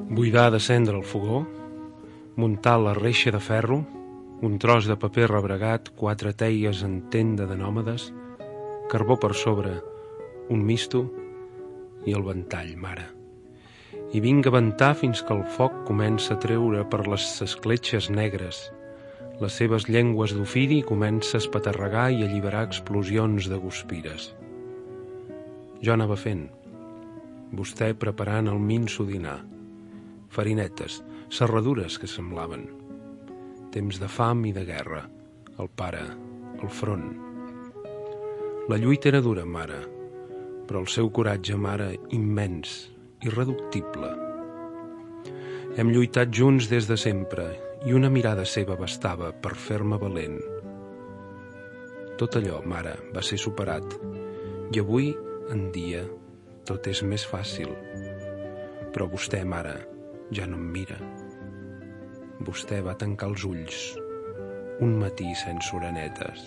Buidar de cendra el fogó, muntar la reixa de ferro, un tros de paper rebregat, 4 teies en tenda de nòmades, carbó per sobre, un misto i el ventall, mare. I vinga a ventar fins que el foc comença a treure per les escletxes negres. Les seves llengües d'ofidi comença a espaterregar i alliberar explosions de guspires. Jo anava fent, vostè preparant el minso dinar. Farinetes, serradures que semblaven. Temps de fam i de guerra, el pare, el front. La lluita era dura, mare, però el seu coratge, mare, immens, irreductible. Hem lluitat junts des de sempre i una mirada seva bastava per fer-me valent. Tot allò, mare, va ser superat i avui en dia tot és més fàcil. Però vostè, mare, ja no em mira. Vostè va tancar els ulls un matí sense orenetes.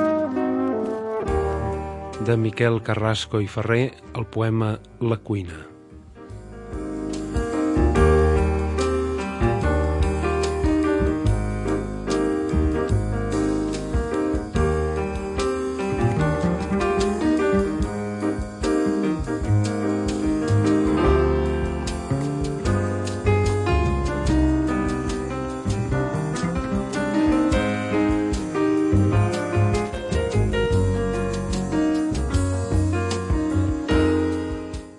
De Miquel Carrasco i Ferrer, el poema La cuina.